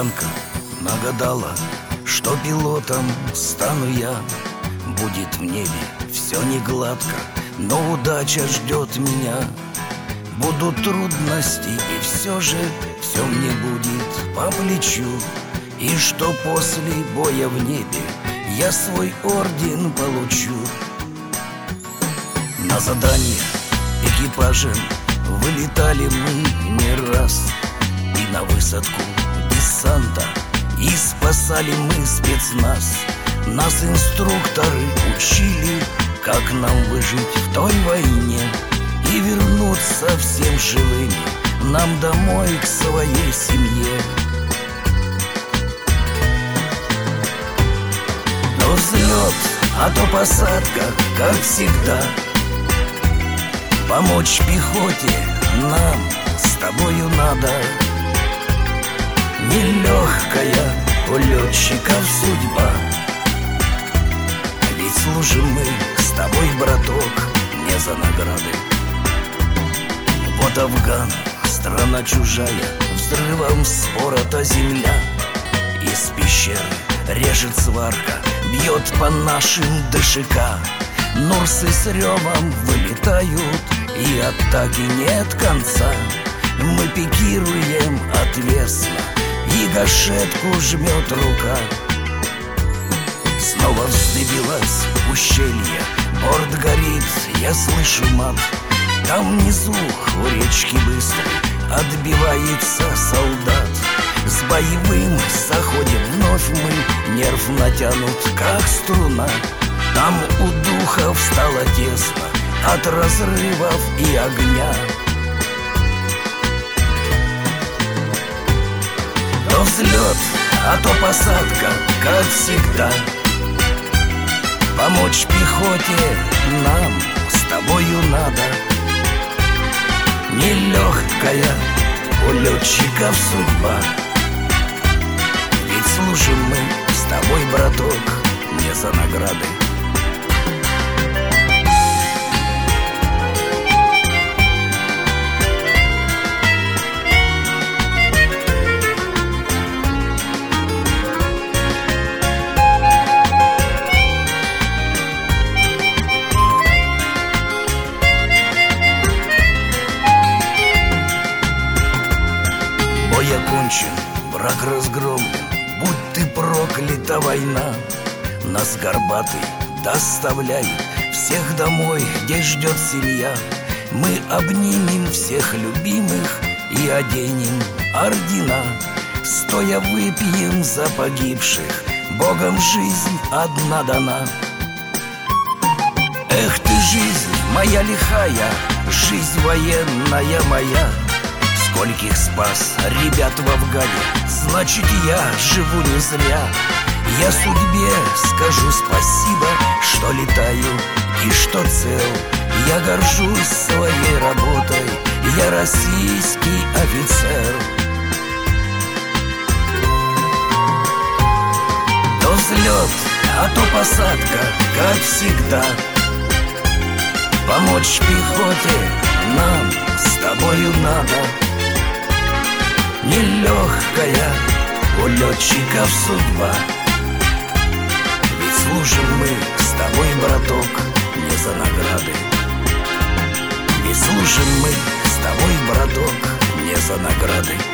Цыганка нагадала, что пилотом стану я. Будет в небе все не гладко, но удача ждет меня. Будут трудности, и все же все мне будет по плечу. И что после боя в небе я свой орден получу. На задание экипажем вылетали мы не раз, и на высадку десанта и спасали мы спецназ. Нас инструкторы учили, как нам выжить в той войне и вернуться всем живыми нам домой к своей семье. То взлет, а то посадка, как всегда. Помочь пехоте нам с тобою надо. Нелегкая у летчиков судьба, ведь служим мы с тобой, браток, не за награды. Вот Афган, страна чужая, взрывом спорота земля. Из пещеры режет сварка, бьет по нашим ДШК. Нурсы с ревом вылетают, и атаки нет конца. Мы пикируем отвесно, и гашетку жмет рука. Снова вздыбилась ущелье, борт горит, я слышу мат. Там внизу у речки быстро отбивается солдат. С боевым заходим вновь мы, нерв натянут, как струна. Там у духов стало тесно от разрывов и огня. То взлет, а то посадка, как всегда. Помочь пехоте нам с тобою надо. Нелегкая у летчиков судьба, ведь служим мы с тобой, браток, не за награды. Бой окончен, враг разгромлен, будь ты проклята, война. Нас горбатый доставляй всех домой, где ждет семья. Мы обнимем всех любимых и оденем ордена. Стоя выпьем за погибших, Богом жизнь одна дана. Эх ты, жизнь моя лихая, жизнь военная моя. Скольких спас ребят в Афгане, значит, я живу не зря. Я судьбе скажу спасибо, что летаю и что цел. Я горжусь своей работой, я российский офицер. То взлет, а то посадка, как всегда. Помочь пехоте нам с тобою надо. Нелегкая у летчиков судьба, ведь служим мы с тобой, браток, не за награды. Ведь служим мы с тобой, браток, не за награды.